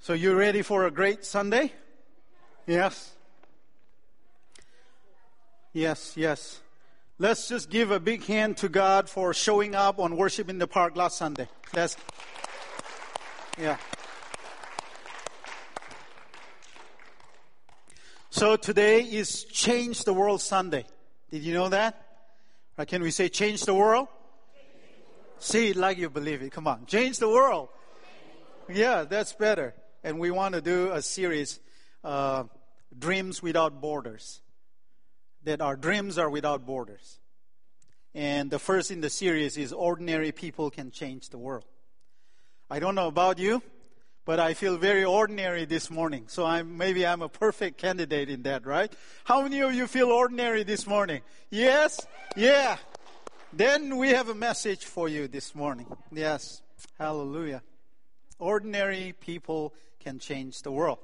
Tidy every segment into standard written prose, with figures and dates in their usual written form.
So you ready for a great Sunday? Yes. Yes. Let's just give a big hand to God for showing up on Worship in the Park last Sunday. Yeah. So today is Change the World Sunday. Did you know that? Or can we say Change the World? Say it like you believe it. Come on. Change the world. Yeah, that's better. And we want to do a series, Dreams Without Borders. That our dreams are without borders. And the first in the series is Ordinary People Can Change the World. I don't know about you, but I feel very ordinary this morning. So maybe I'm a perfect candidate in that, right? How many of you feel ordinary this morning? Yes? Yeah. Then we have a message for you this morning. Yes. Hallelujah. Ordinary people can change the world.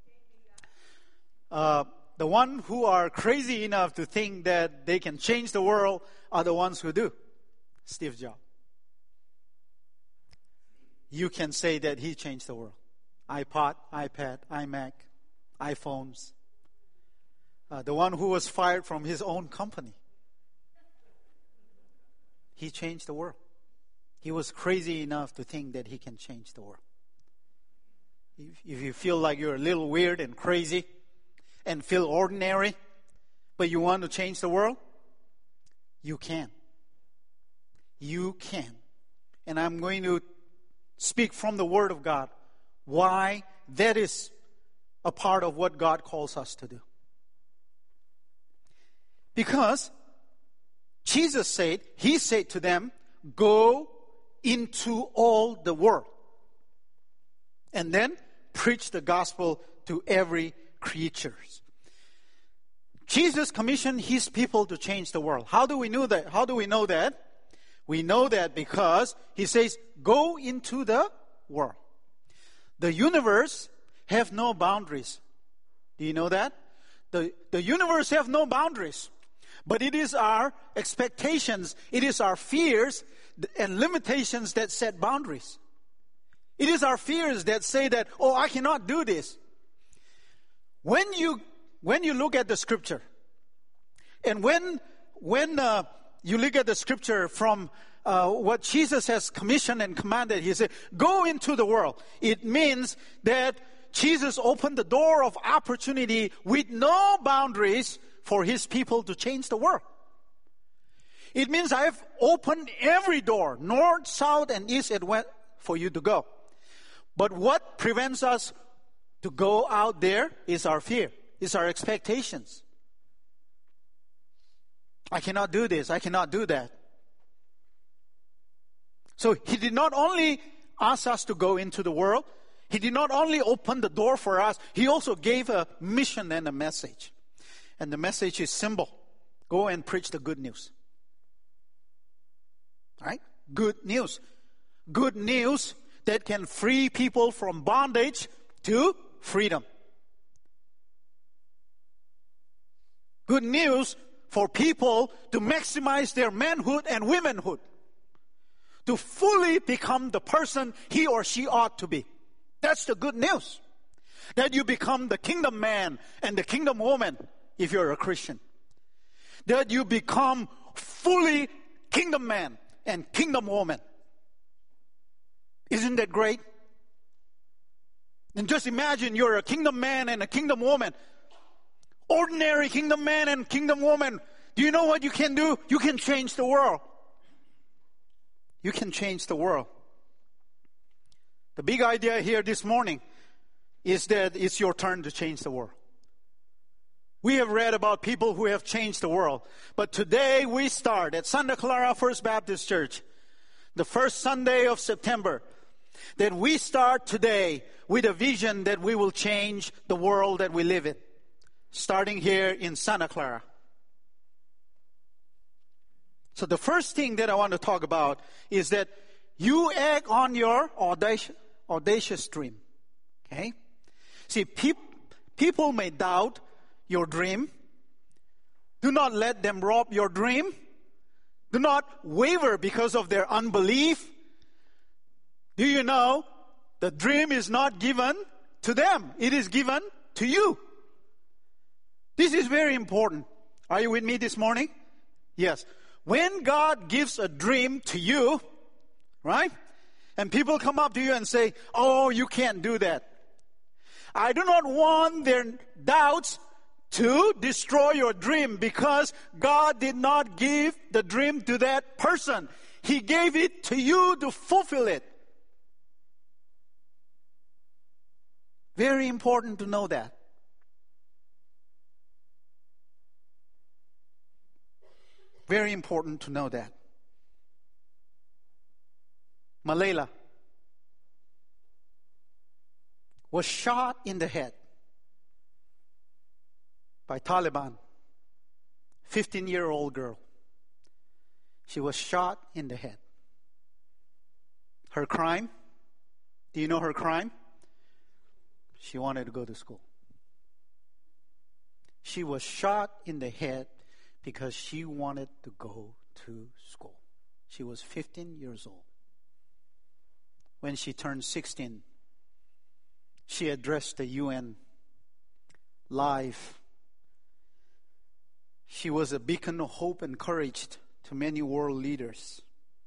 The ones who are crazy enough to think that they can change the world are the ones who do. Steve Jobs. You can say that he changed the world. iPod, iPad, iMac, iPhones. The one who was fired from his own company. He changed the world. He was crazy enough to think that he can change the world. If you feel like you're a little weird and crazy and feel ordinary, but you want to change the world, you can. You can. And I'm going to speak from the Word of God why that is a part of what God calls us to do. Because Jesus said, He said to them, go into all the world. And then preach the gospel to every creature. Jesus commissioned His people to change the world. How do we know that? We know that because He says, go into the world. The universe have no boundaries. Do you know that? The universe have no boundaries. But it is our expectations, it is our fears and limitations that set boundaries. It is our fears that say that, oh, I cannot do this. When you look at the scripture, and when you look at the scripture from what Jesus has commissioned and commanded, He said, go into the world. It means that Jesus opened the door of opportunity with no boundaries for His people to change the world. It means I have opened every door, north, south, and east and west, for you to go. But what prevents us to go out there is our fear, is our expectations. I cannot do this, I cannot do that. So He did not only ask us to go into the world, He did not only open the door for us, He also gave a mission and a message. And the message is simple. Go and preach the good news. Right? Good news. Good news that can free people from bondage to freedom. Good news for people to maximize their manhood and womanhood. To fully become the person he or she ought to be. That's the good news. That you become the kingdom man and the kingdom woman if you're a Christian. That you become fully kingdom man and kingdom woman. Isn't that great? And just imagine you're a kingdom man and a kingdom woman. Ordinary kingdom man and kingdom woman. Do you know what you can do? You can change the world. You can change the world. The big idea here this morning is that it's your turn to change the world. We have read about people who have changed the world. But today we start at Santa Clara First Baptist Church, the first Sunday of September, that we start today with a vision that we will change the world that we live in, starting here in Santa Clara. So the first thing that I want to talk about is that you act on your audacious dream. Okay? See, people may doubt your dream. Do not let them rob your dream. Do not waver because of their unbelief. Do you know the dream is not given to them. It is given to you. This is very important. Are you with me this morning? Yes. When God gives a dream to you, right? And people come up to you and say, oh, you can't do that. I do not want their doubts to destroy your dream, because God did not give the dream to that person. He gave it to you to fulfill it. Very important to know that. Very important to know that. Malala was shot in the head by Taliban. 15-year-old girl. She was shot in the head. Her crime? Do you know her crime? She wanted to go to school. She was shot in the head because she wanted to go to school. She was 15 years old. When she turned 16, she addressed the UN live. She was a beacon of hope and courage to many world leaders.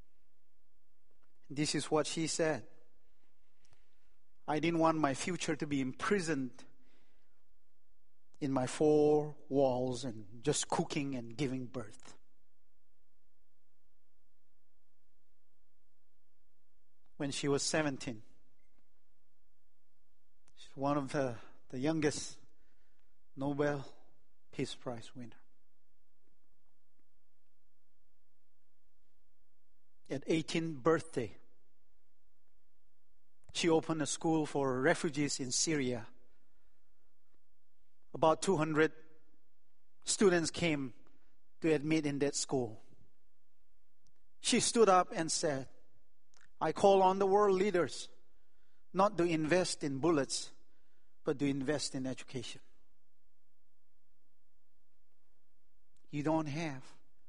This is what she said. I didn't want my future to be imprisoned in my four walls and just cooking and giving birth. When she was 17, she's one of the youngest Nobel Peace Prize winner. At 18th birthday, she opened a school for refugees in Syria. About 200 students came to admit in that school. She stood up and said, I call on the world leaders not to invest in bullets, but to invest in education. You don't have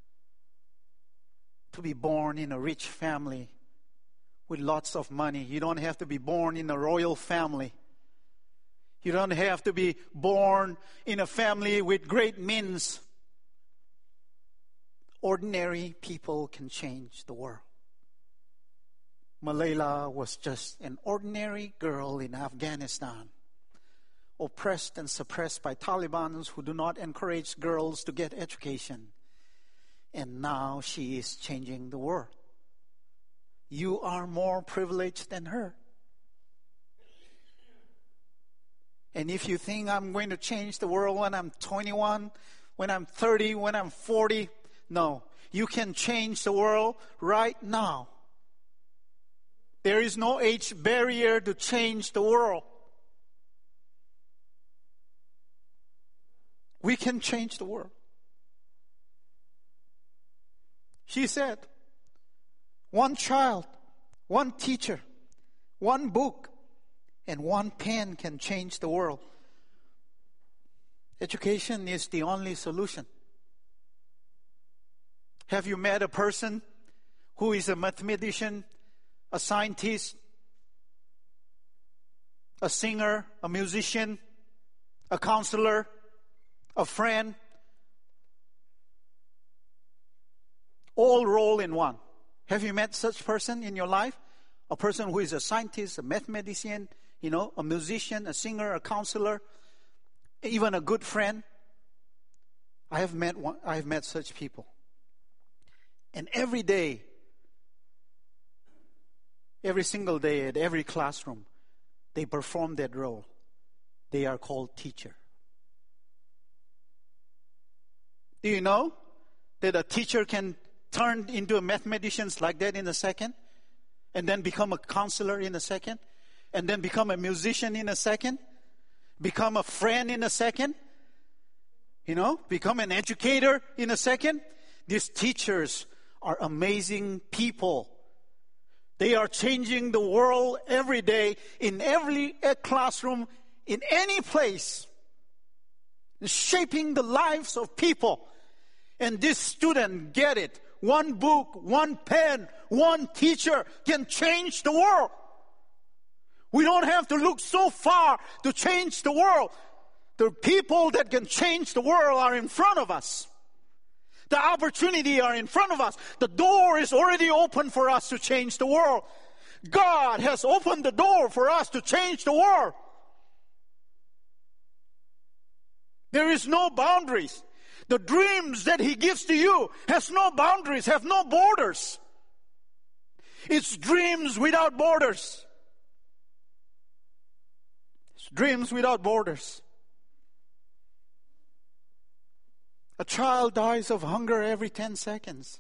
to be born in a rich family with lots of money. You don't have to be born in a royal family. You don't have to be born in a family with great means. Ordinary people can change the world. Malala was just an ordinary girl in Afghanistan, oppressed and suppressed by Taliban who do not encourage girls to get education. And now she is changing the world. You are more privileged than her. And if you think I'm going to change the world when I'm 21, when I'm 30, when I'm 40, no. You can change the world right now. There is no age barrier to change the world. We can change the world. She said, one child, one teacher, one book, and one pen can change the world. Education is the only solution. Have you met a person who is a mathematician, a scientist, a singer, a musician, a counselor, a friend? All roll in one. Have you met such person in your life? A person who is a scientist, a mathematician, a musician, a singer, a counselor, even a good friend. I have met such people. And every day, every single day at every classroom, they perform that role. They are called teacher. Do you know that a teacher can turn into a mathematician like that in a second? And then become a counselor in a second? And then become a musician in a second? Become a friend in a second? Become an educator in a second? These teachers are amazing people. They are changing the world every day, in every classroom, in any place, shaping the lives of people. And this student get it. One book, one pen, one teacher can change the world. We don't have to look so far to change the world. The people that can change the world are in front of us. The opportunity are in front of us. The door is already open for us to change the world. God has opened the door for us to change the world. There is no boundaries. The dreams that He gives to you has no boundaries, have no borders. It's dreams without borders. It's dreams without borders. A child dies of hunger every 10 seconds.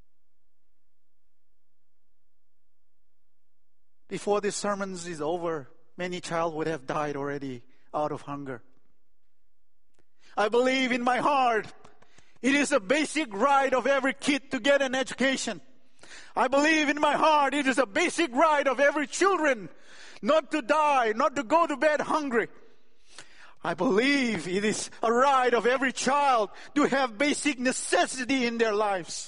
Before this sermon is over, many child would have died already out of hunger. I believe in my heart, it is a basic right of every kid to get an education. I believe in my heart, it is a basic right of every children not to die, not to go to bed hungry. I believe it is a right of every child to have basic necessity in their lives.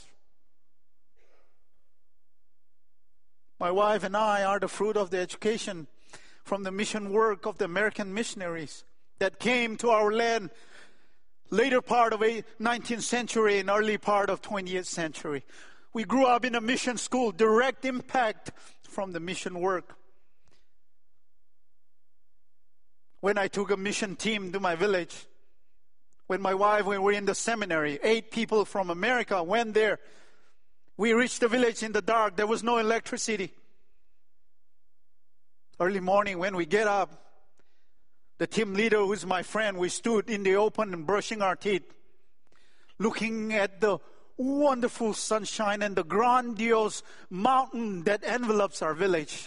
My wife and I are the fruit of the education from the mission work of the American missionaries that came to our land later part of the 19th century and early part of 20th century. We grew up in a mission school, direct impact from the mission work. When I took a mission team to my village, when my wife, when we were in the seminary, 8 people from America went there. We reached the village in the dark. There was no electricity. Early morning when we get up, the team leader, who's my friend, we stood in the open and brushing our teeth, looking at the wonderful sunshine and the grandiose mountain that envelops our village.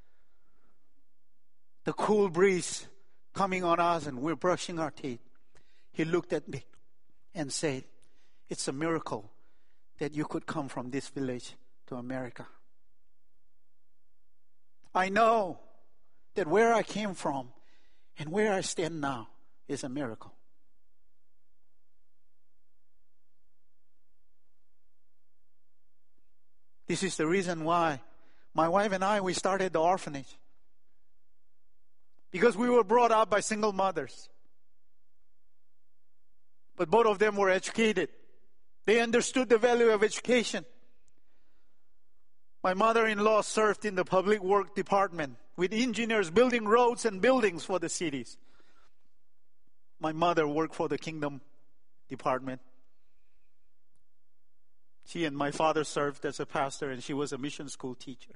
The cool breeze coming on us, and we're brushing our teeth. He looked at me and said, "It's a miracle that you could come from this village to America." I know that where I came from and where I stand now is a miracle. This is the reason why my wife and I, we started the orphanage. Because we were brought up by single mothers. But both of them were educated. They understood the value of education. My mother-in-law served in the public work department with engineers building roads and buildings for the cities. My mother worked for the kingdom department. She and my father served as a pastor, and she was a mission school teacher.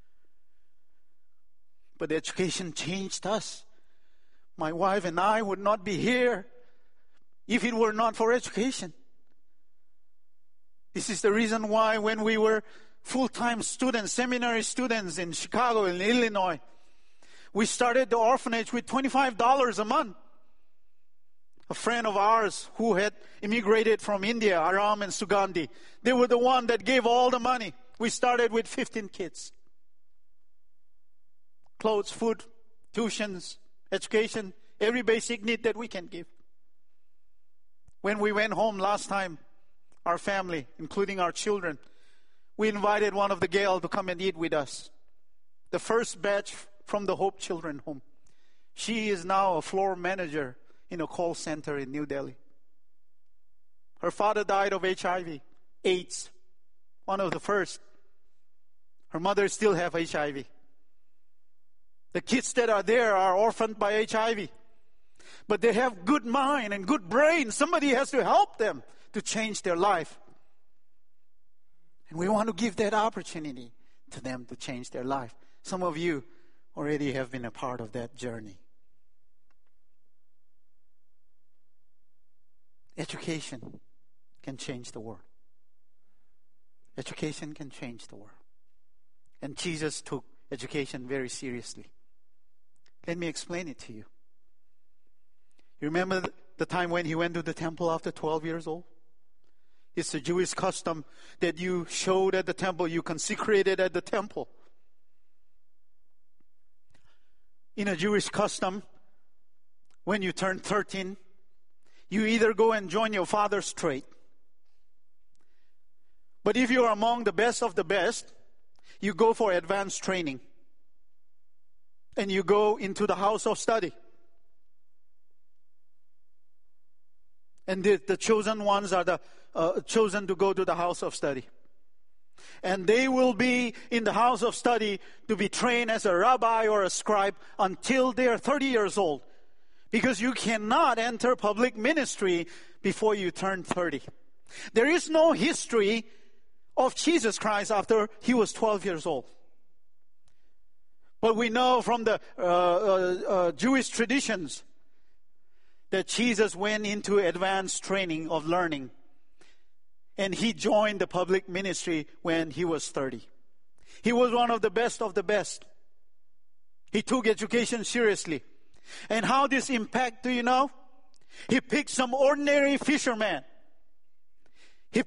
But education changed us. My wife and I would not be here if it were not for education. This is the reason why when we were full-time students, seminary students in Chicago and Illinois, we started the orphanage with $25 a month. A friend of ours who had immigrated from India, Aram and Sugandhi, they were the one that gave all the money. We started with 15 kids. Clothes, food, tuitions, education, every basic need that we can give. When we went home last time, our family, including our children, we invited one of the Gale to come and eat with us. The first batch from the Hope Children Home. She is now a floor manager in a call center in New Delhi. Her father died of HIV, AIDS, one of the first. Her mother still have HIV. The kids that are there are orphaned by HIV. But they have good mind and good brain. Somebody has to help them to change their life. And we want to give that opportunity to them to change their life. Some of you already have been a part of that journey. Education can change the world. Education can change the world. And Jesus took education very seriously. Let me explain it to you. You remember the time when he went to the temple after 12 years old? It's a Jewish custom that you showed at the temple, you consecrated at the temple. In a Jewish custom, when you turn 13, you either go and join your father's trade. But if you are among the best of the best, you go for advanced training. and you go into the house of study. And the chosen ones are the chosen to go to the house of study. And they will be in the house of study to be trained as a rabbi or a scribe until they are 30 years old. Because you cannot enter public ministry before you turn 30. There is no history of Jesus Christ after he was 12 years old. But we know from the Jewish traditions that Jesus went into advanced training of learning. And he joined the public ministry when he was 30. He was one of the best of the best. He took education seriously. And how this impact, do you know? He picked some ordinary fishermen. And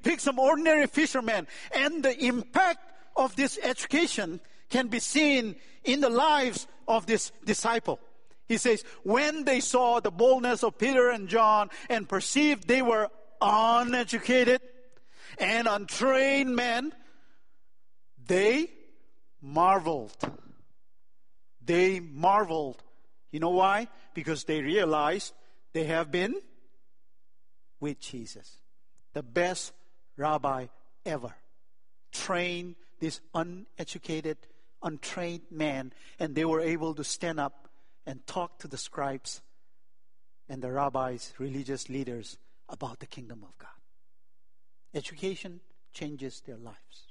the impact of this education can be seen in the lives of this disciple. He says, when they saw the boldness of Peter and John and perceived they were uneducated and untrained men, they marveled. They marveled. You know why? Because they realized they have been with Jesus. The best rabbi ever trained this uneducated, untrained man, and they were able to stand up and talk to the scribes and the rabbis, religious leaders, about the kingdom of God. Education changes their lives.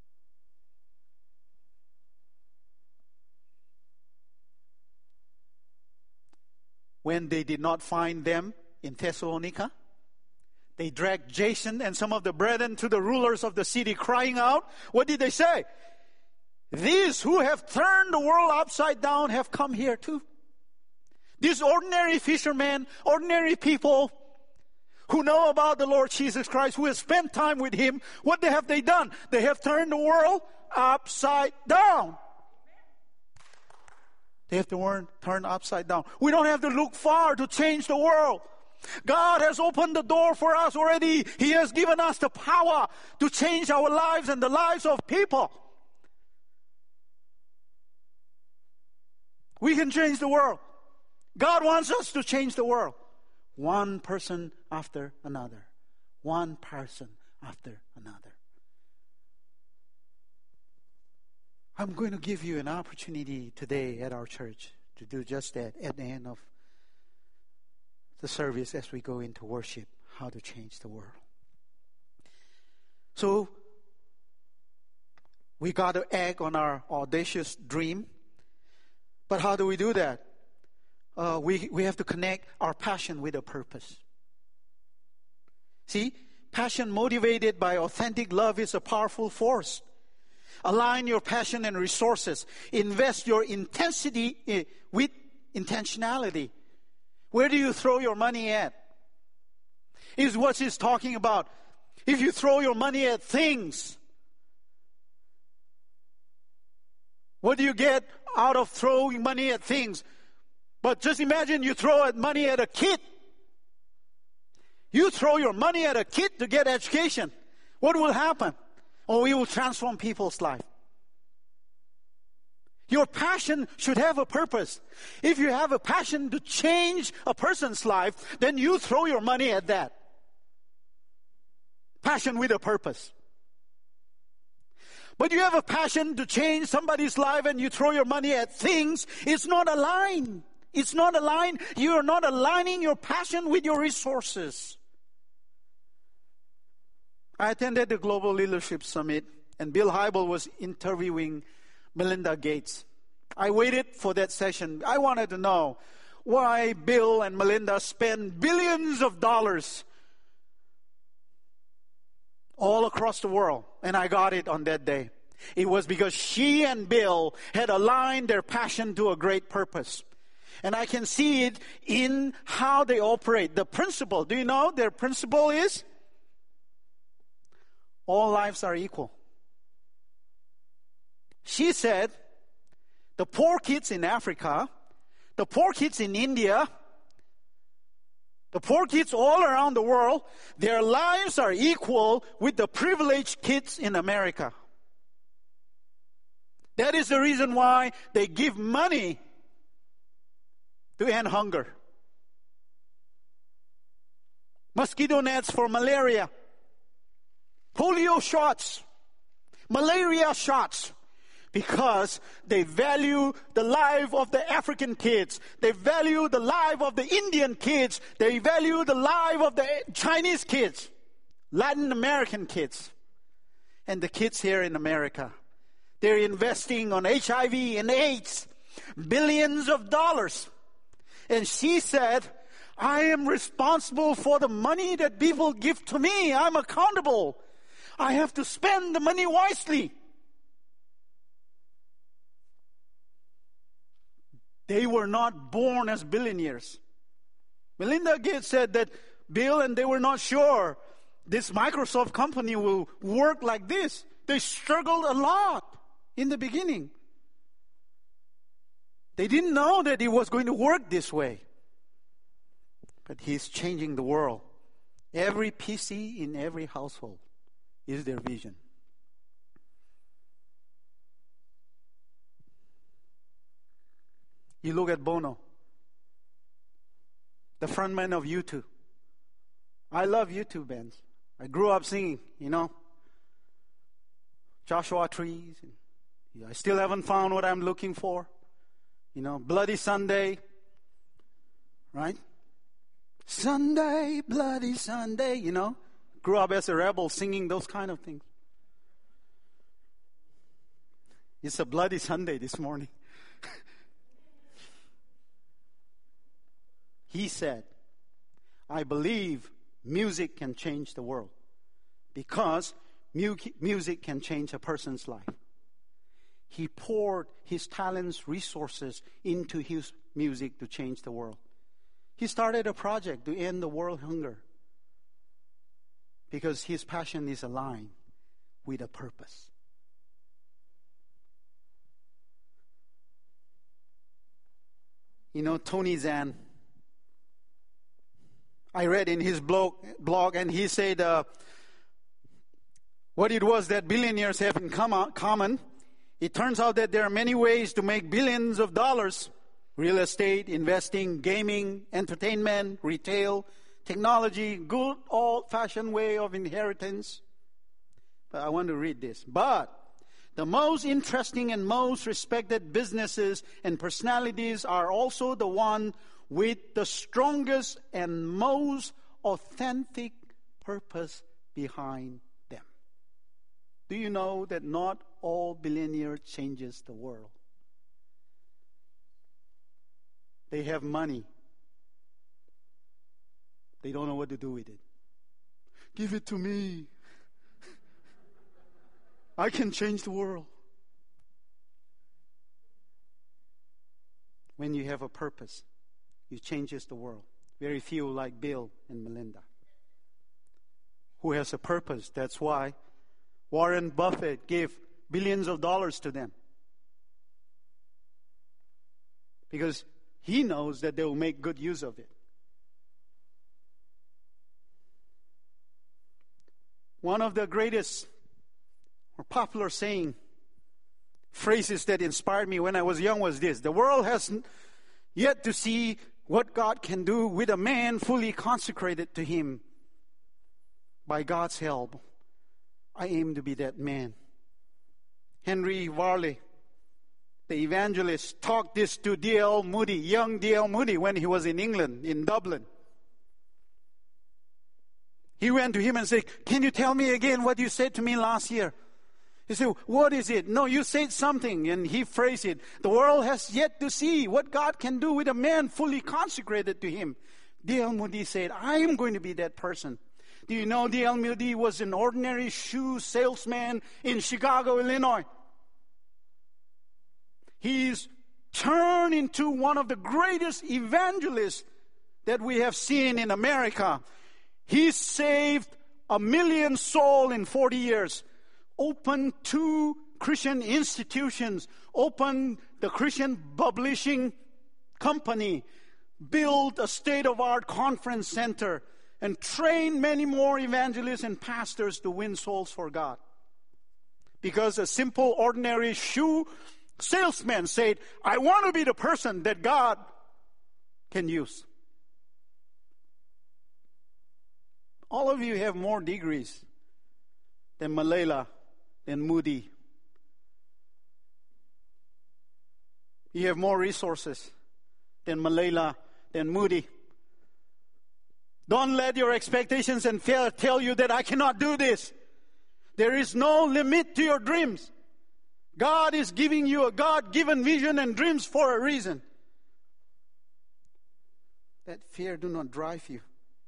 When they did not find them in Thessalonica, they dragged Jason and some of the brethren to the rulers of the city, crying out. What did they say? These who have turned the world upside down have come here too. These ordinary fishermen, ordinary people who know about the Lord Jesus Christ, who have spent time with Him, what have they done? They have turned the world upside down. They have to turn upside down. We don't have to look far to change the world. God has opened the door for us already. He has given us the power to change our lives and the lives of people. We can change the world. God wants us to change the world. One person after another. One person after another. I'm going to give you an opportunity today at our church to do just that at the end of the service as we go into worship, how to change the world. So, we got to act on our audacious dream. But how do we do that? We have to connect our passion with a purpose. See, passion motivated by authentic love is a powerful force. Align your passion and resources. Invest your intensity with intentionality. Where do you throw your money at? Is what he's talking about. If you throw your money at things, what do you get out of throwing money at things? But just imagine you throw money at a kid. You throw your money at a kid to get education. What will happen? Oh, we will transform people's life. Your passion should have a purpose. If you have a passion to change a person's life, then you throw your money at that. Passion with a purpose. But you have a passion to change somebody's life and you throw your money at things, it's not aligned. It's not aligned. You are not aligning your passion with your resources. I attended the Global Leadership Summit, and Bill Hybel was interviewing Melinda Gates. I waited for that session. I wanted to know why Bill and Melinda spend billions of dollars all across the world. And I got it on that day. It was because she and Bill had aligned their passion to a great purpose. And I can see it in how they operate. The principle, do you know their principle is? All lives are equal. She said, the poor kids in Africa, the poor kids in India, the poor kids all around the world, their lives are equal with the privileged kids in America. That is the reason why they give money to end hunger. Mosquito nets for malaria. Polio shots. Malaria shots. Because they value the life of the African kids. They value the life of the Indian kids. They value the life of the Chinese kids. Latin American kids. And the kids here in America. They're investing on HIV and AIDS. Billions of dollars. And she said, I am responsible for the money that people give to me. I'm accountable. I have to spend the money wisely. They were not born as billionaires. Melinda Gates said that Bill and they were not sure this Microsoft company will work like this. They struggled a lot in the beginning. They didn't know that it was going to work this way. But he's changing the world. Every PC in every household is their vision. You look at Bono, the frontman of U2. I love U2 bands. I grew up singing, Joshua Trees. I still haven't found what I'm looking for. Bloody Sunday, right? Sunday, bloody Sunday, Grew up as a rebel singing those kind of things. It's a bloody Sunday this morning. He said, I believe music can change the world because music can change a person's life. He poured his talents, resources into his music to change the world. He started a project to end the world hunger because his passion is aligned with a purpose. Tony Zan, I read in his blog and he said what it was that billionaires have in common. It turns out that there are many ways to make billions of dollars. Real estate, investing, gaming, entertainment, retail, technology, good old-fashioned way of inheritance. But I want to read this. But the most interesting and most respected businesses and personalities are also the one with the strongest and most authentic purpose behind them. Do you know that not all billionaires changes the world? They have money. They don't know what to do with it. Give it to me. I can change the world. When you have a purpose, it changes the world. Very few like Bill and Melinda, who has a purpose. That's why Warren Buffett gave billions of dollars to them. Because he knows that they will make good use of it. One of the greatest or popular phrases that inspired me when I was young was this: the world has yet to see what God can do with a man fully consecrated to Him. By God's help, I aim to be that man. Henry Varley, the evangelist, talked this to D.L. Moody, young D.L. Moody, when he was in England, in Dublin. He went to him and said, can you tell me again what you said to me last year? He said, what is it? No, you said something. And he phrased it. The world has yet to see what God can do with a man fully consecrated to Him. D.L. Moody said, I am going to be that person. Do you know D.L. Moody was an ordinary shoe salesman in Chicago, Illinois? He's turned into one of the greatest evangelists that we have seen in America. He saved 1 million souls in 40 years. Opened 2 Christian institutions. Opened the Christian publishing company. Built a state-of-the-art conference center. And trained many more evangelists and pastors to win souls for God. Because a simple, ordinary shoe salesman said, I want to be the person that God can use. All of you have more degrees than Malala, than Moody. You have more resources than Malala, than Moody. Don't let your expectations and fear tell you that I cannot do this. There is no limit to your dreams. God is giving you a God-given vision and dreams for a reason. That fear do not drive you.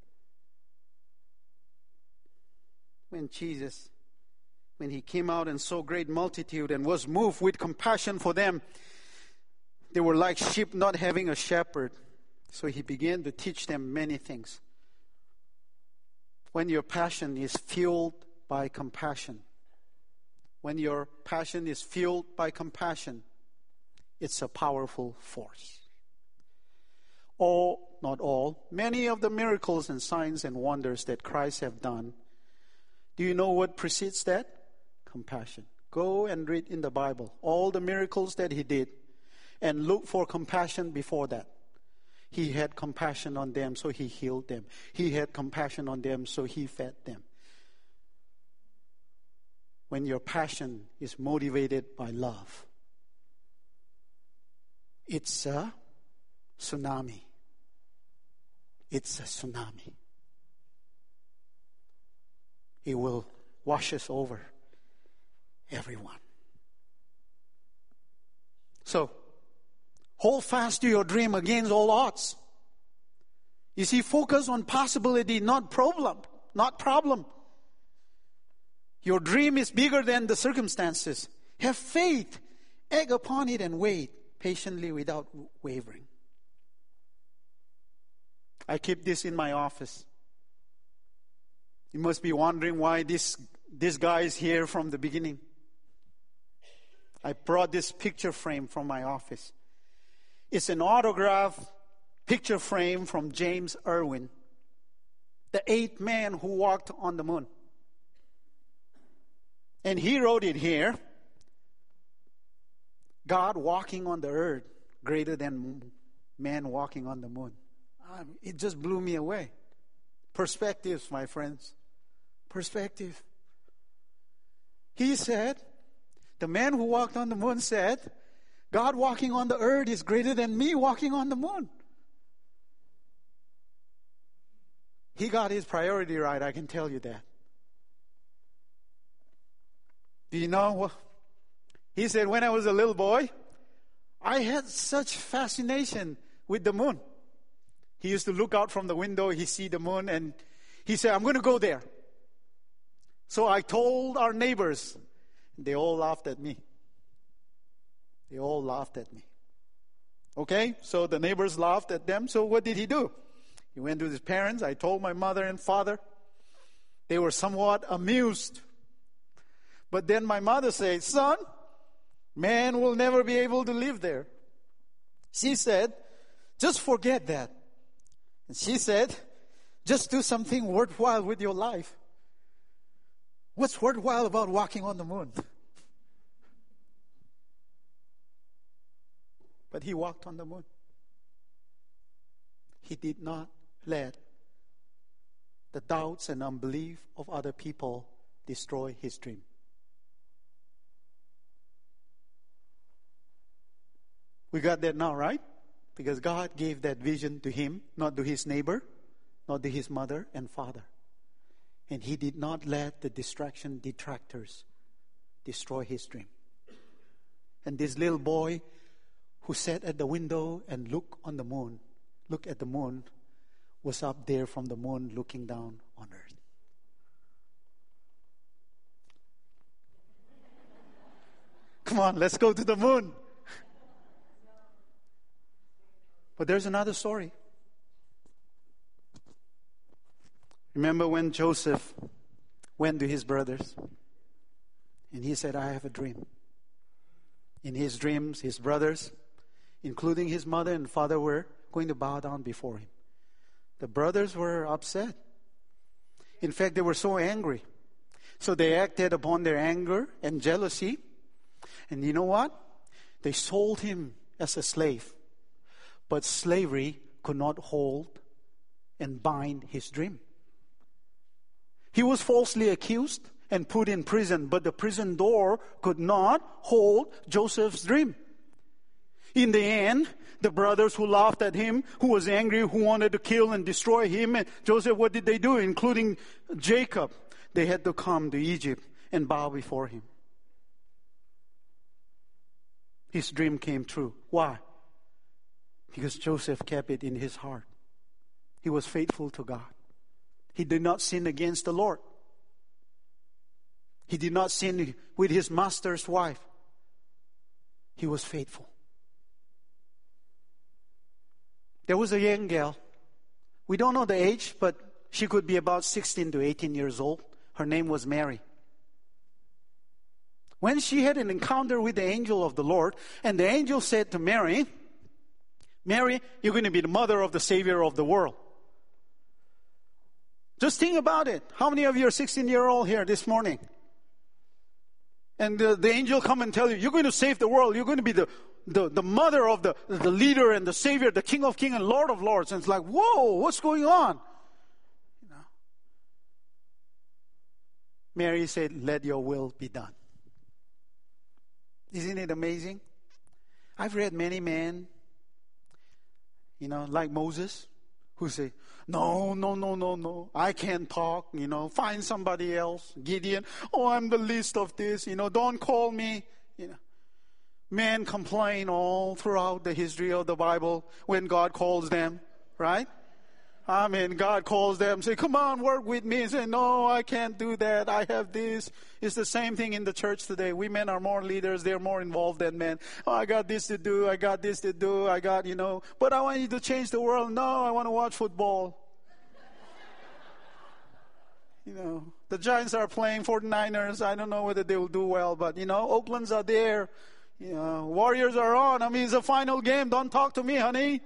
When Jesus, when he came out and saw great multitude and was moved with compassion for them, they were like sheep not having a shepherd. So he began to teach them many things. When your passion is fueled by compassion, when your passion is fueled by compassion, it's a powerful force. All, not all, many of the miracles and signs and wonders that Christ have done, do you know what precedes that? Compassion. Go and read in the Bible all the miracles that he did and look for compassion before that. He had compassion on them, so he healed them. He had compassion on them, so he fed them. When your passion is motivated by love, it's a tsunami. It's a tsunami. It will wash us over, everyone. So, hold fast to your dream against all odds. You see, focus on possibility, not problem. Your dream is bigger than the circumstances. Have faith. Act upon it and wait patiently without wavering. I keep this in my office. You must be wondering why this guy is here from the beginning. I brought this picture frame from my office. It's an autograph picture frame from James Irwin, the 8th man who walked on the moon. And he wrote it here, God walking on the earth greater than man walking on the moon. It just blew me away. Perspectives, my friends. Perspective. He said, the man who walked on the moon said, God walking on the earth is greater than me walking on the moon. He got his priority right, I can tell you that. Do you know? He said, when I was a little boy, I had such fascination with the moon. He used to look out from the window, he see the moon, and he said, I'm going to go there. So I told our neighbors. They all laughed at me. They all laughed at me. Okay, so the neighbors laughed at them. So what did he do? He went to his parents. I told my mother and father. They were somewhat amused. But then my mother said, son, man will never be able to live there. She said, just forget that. And she said, just do something worthwhile with your life. What's worthwhile about walking on the moon? But he walked on the moon. He did not let the doubts and unbelief of other people destroy his dream. We got that now, right? Because God gave that vision to him, not to his neighbor, not to his mother and father. And he did not let the detractors destroy his dream. And this little boy who sat at the window and looked at the moon, was up there from the moon looking down on earth. Come on, let's go to the moon. But there's another story. Remember when Joseph went to his brothers and he said, I have a dream. In his dreams, his brothers, including his mother and father, were going to bow down before him. The brothers were upset. In fact, they were so angry. So they acted upon their anger and jealousy. And you know what? They sold him as a slave. But slavery could not hold and bind his dream. He was falsely accused and put in prison, but the prison door could not hold Joseph's dream. In the end, the brothers who laughed at him, who was angry, who wanted to kill and destroy him, and Joseph, what did they do? Including Jacob. They had to come to Egypt and bow before him. His dream came true. Why? Because Joseph kept it in his heart. He was faithful to God. He did not sin against the Lord. He did not sin with his master's wife. He was faithful. There was a young girl. We don't know the age, but she could be about 16 to 18 years old. Her name was Mary. When she had an encounter with the angel of the Lord, and the angel said to Mary, Mary, you're going to be the mother of the Savior of the world. Just think about it. How many of you are 16-year-old here this morning? And the angel come and tell you, you're going to save the world. You're going to be the mother of the leader and the Savior, the King of Kings and Lord of Lords. And it's like, whoa, what's going on? You know. Mary said, let your will be done. Isn't it amazing? I've read many men, like Moses, who say, no, I can't talk, find somebody else. Gideon, I'm the least of this, don't call me. Men complain all throughout the history of the Bible when God calls them, right? God calls them, say, come on, work with me. Say, no, I can't do that. I have this. It's the same thing in the church today. Women are more leaders. They're more involved than men. Oh, I got this to do. I got this to do. But I want you to change the world. No, I want to watch football. The Giants are playing 49ers. I don't know whether they will do well, but, Oakland's are there. Warriors are on. It's a final game. Don't talk to me, honey.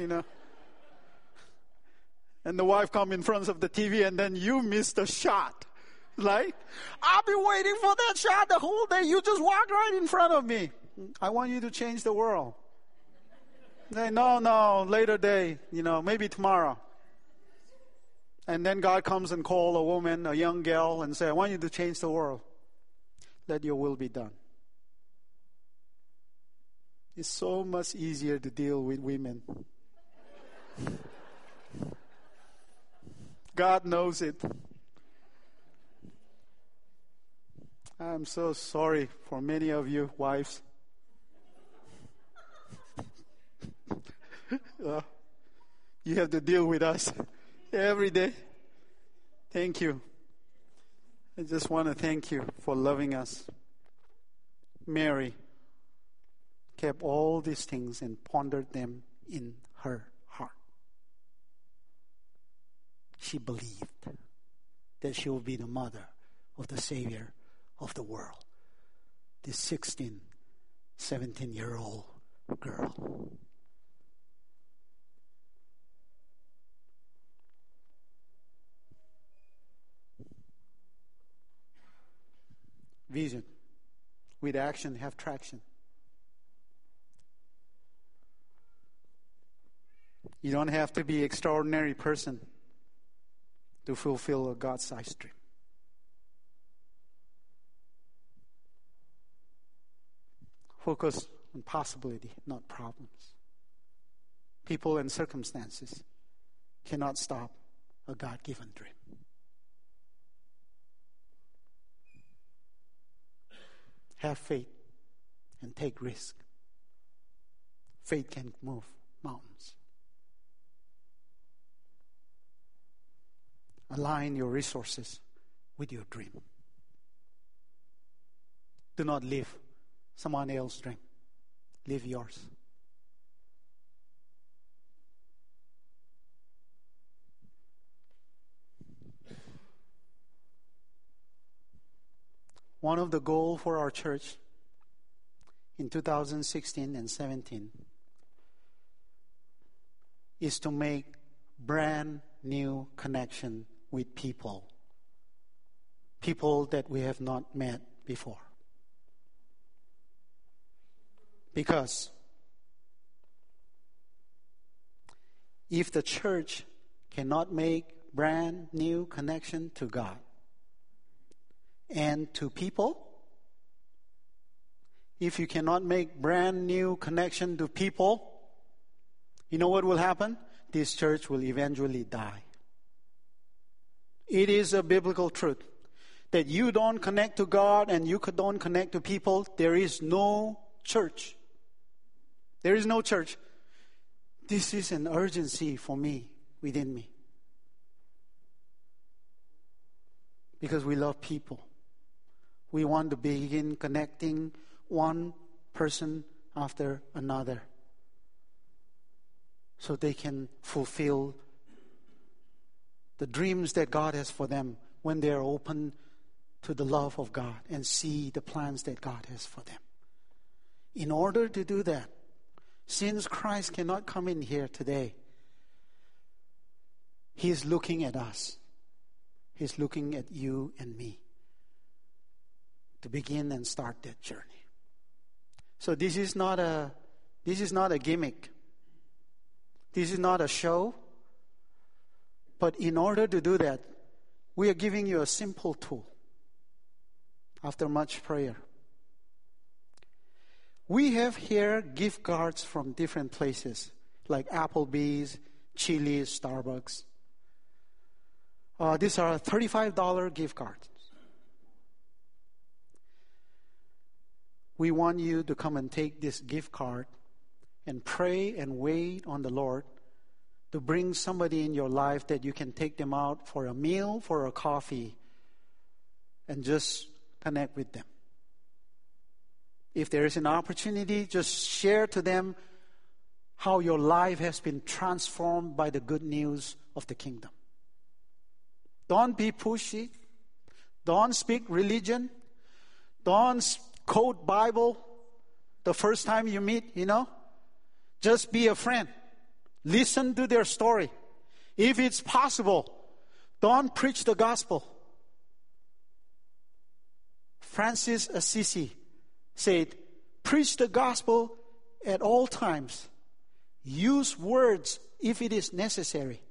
And the wife come in front of the TV and then you miss the shot. Like, I've been waiting for that shot the whole day. You just walked right in front of me. I want you to change the world. Say, no, later day, maybe tomorrow. And then God comes and call a woman, a young girl, and say, I want you to change the world. Let your will be done. It's so much easier to deal with women. God knows it. I'm so sorry for many of you wives. You have to deal with us every day. Thank you. I just want to thank you for loving us. Mary kept all these things and pondered them in her heart. She believed that she will be the mother of the Savior of the world. This 16, 17-year-old girl. Vision with action have traction. You don't have to be an extraordinary person to fulfill a God-sized dream. Focus on possibility, not problems. People and circumstances cannot stop a God-given dream. Have faith and take risk. Faith can move mountains. Align your resources with your dream. Do not live someone else's dream. Live yours. One of the goals for our church in 2016 and 17 is to make brand new connection with people that we have not met before. Because if the church cannot make brand new connection to God and to people, if you cannot make brand new connection to people, you know what will happen? This church will eventually die. It is a biblical truth that you don't connect to God and you don't connect to people, there is no church. There is no church. This is an urgency for me, within me. Because we love people. We want to begin connecting one person after another so they can fulfill the dreams that God has for them when they are open to the love of God and see the plans that God has for them. In order to do that, since Christ cannot come in here today, He is looking at us. He's looking at you and me to begin and start that journey. So this is not a gimmick. This is not a show. But in order to do that, we are giving you a simple tool after much prayer. We have here gift cards from different places, like Applebee's, Chili's, Starbucks. These are $35 gift cards. We want you to come and take this gift card and pray and wait on the Lord to bring somebody in your life that you can take them out for a meal, for a coffee, and just connect with them. If there is an opportunity, just share to them how your life has been transformed by the good news of the kingdom. Don't be pushy. Don't speak religion. Don't quote Bible the first time you meet, Just be a friend. Listen to their story. If it's possible, don't preach the gospel. Francis Assisi said, preach the gospel at all times. Use words if it is necessary.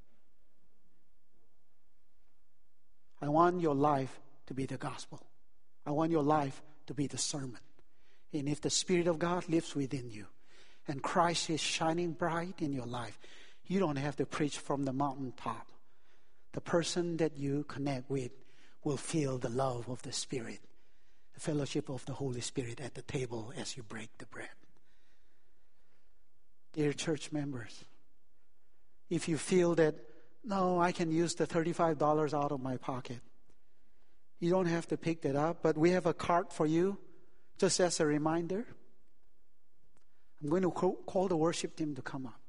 I want your life to be the gospel. I want your life to be the sermon. And if the Spirit of God lives within you and Christ is shining bright in your life, you don't have to preach from the mountaintop. The person that you connect with will feel the love of the Spirit, the fellowship of the Holy Spirit at the table as you break the bread. Dear church members, if you feel that, no, I can use the $35 out of my pocket, you don't have to pick that up, but we have a card for you, just as a reminder. I'm going to call the worship team to come up.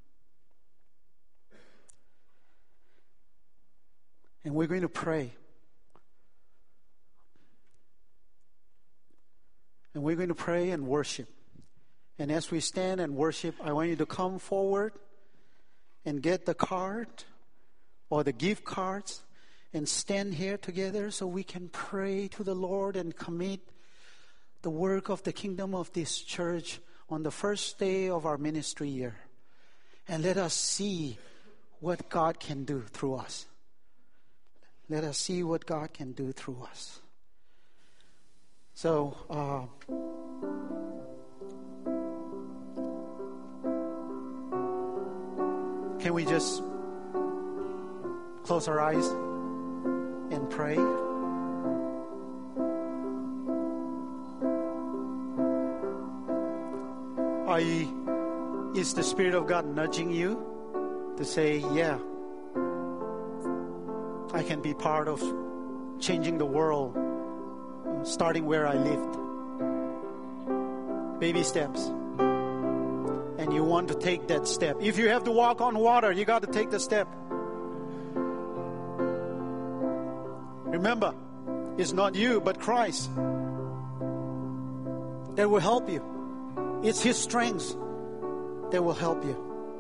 And we're going to pray. And we're going to pray and worship. And as we stand and worship, I want you to come forward and get the card or the gift cards and stand here together so we can pray to the Lord and commit the work of the kingdom of this church on the first day of our ministry year. And let us see what God can do through us. Let us see what God can do through us. So, can we just close our eyes and pray? Is the Spirit of God nudging you to say, yeah, I can be part of changing the world, starting where I lived. Baby steps. And you want to take that step. If you have to walk on water, you got to take the step. Remember, it's not you, but Christ that will help you. It's His strength that will help you.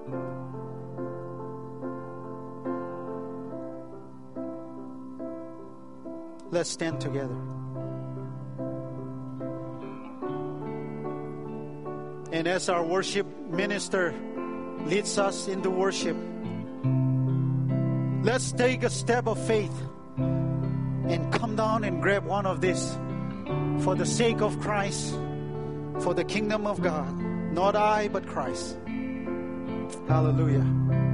Let's stand together. And as our worship minister leads us into worship, Let's take a step of faith and come down and grab one of these for the sake of Christ, for the kingdom of God. Not I, but Christ. Hallelujah.